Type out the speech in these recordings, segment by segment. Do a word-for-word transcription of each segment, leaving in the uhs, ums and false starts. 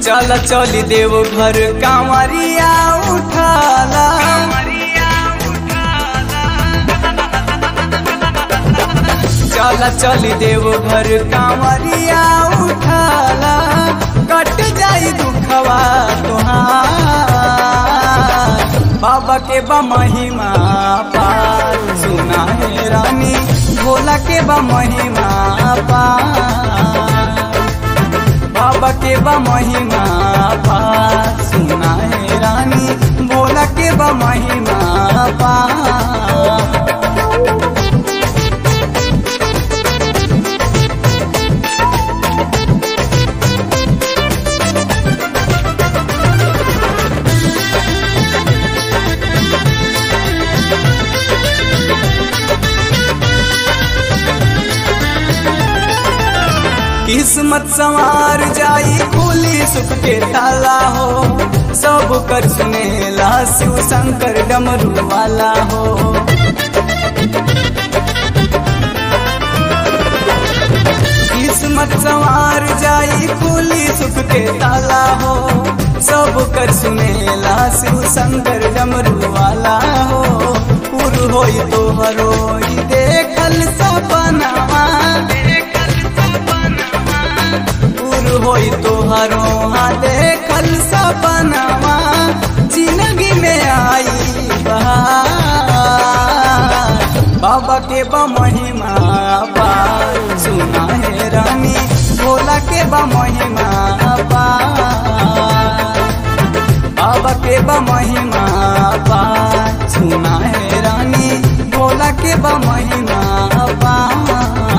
चल चली देव घर कांवरिया उठाला चल चली देव घर कांवरिया उठाला कट जाई दुखवा तुहार बाबा के बा महिमा पार सुना है रानी भोला के बा महिमा पार बाबा के बा महिमा पार सुना है रानी भोला के बा महिमा पार किस्मत संवार जाई खुली सुख के ताला हो सब कर सुनेला शिव शंकर डमरू वाला हो किस्मत संवार जाई खुली सुख के ताला हो सब कर सुनेला शिव शंकर डमरू वाला हो पुर होई तोहरो देखल सपनावा होई तोहरो हाँ देखल सपनावा जिंदगी में आई बहार बाबा के बा महिमा पार सुना है रानी भोला के बा महिमा पार बाबा के बा महिमा पार सुना है रानी भोला के बा महिमा पार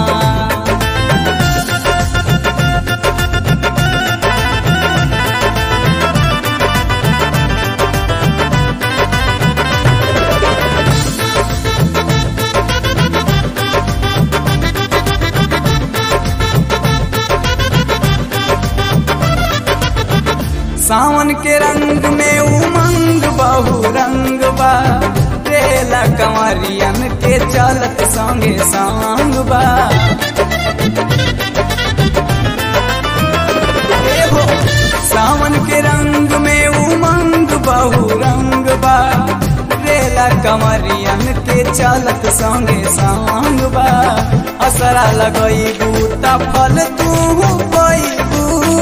सावन के रंग में उमंग बहु रंग बा रेला कंवरियन के चलत संगे संग बा सावन के रंग में उमंग बहु रंग बा रेला कंवरियन के चलत संगे संग बा असरा लगई बूता फल तू पैबू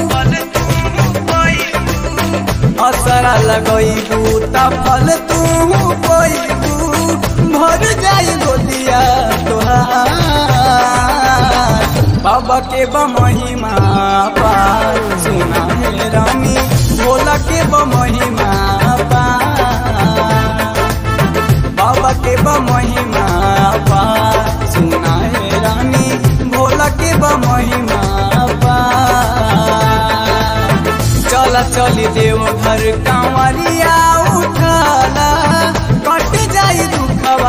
असरा लगई बूता फल तू पैबू भर जाई गोदिया तोहार बाबा के बा महिमा पार सुना है रानी भोला के बा महिमा पार बाबा के बा महिमा पार सुना है रानी भोला के बा महिमा पार चला चली देव घर कांवरिया उठाला कट जाई दुखवा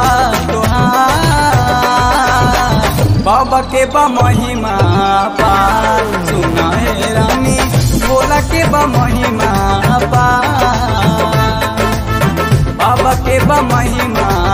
तुहार बाबा के बा महिमा पार सुना है रानी भोला के बा महिमा पार बाबा के बा महिमा